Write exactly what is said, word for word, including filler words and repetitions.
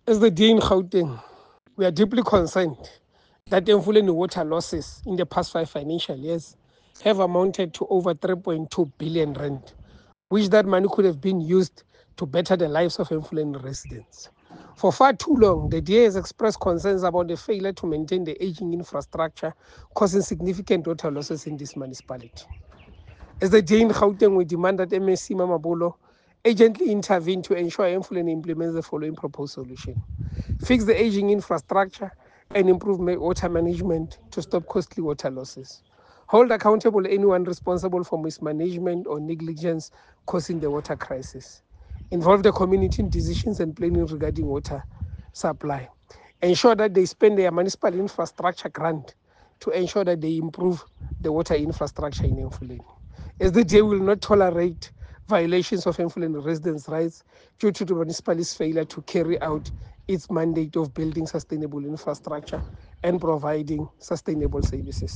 As the D A in Gauteng, we are deeply concerned that Emfuleni water losses in the past five financial years have amounted to over three point two billion rand, which that money could have been used to better the lives of Emfuleni residents. For far too long, the D A has expressed concerns about the failure to maintain the aging infrastructure, causing significant water losses in this municipality. As the D A in Gauteng, we demand that M S C Mamabolo urgently intervene to ensure Emfuleni implements the following proposed solution: fix the aging infrastructure and improve water management to stop costly water losses. Hold accountable anyone responsible for mismanagement or negligence causing the water crisis. Involve the community in decisions and planning regarding water supply. Ensure that they spend their municipal infrastructure grant to ensure that they improve the water infrastructure in Emfuleni. As the D A will not tolerate violations of Emfuleni residents' rights due to the municipality's failure to carry out its mandate of building sustainable infrastructure and providing sustainable services.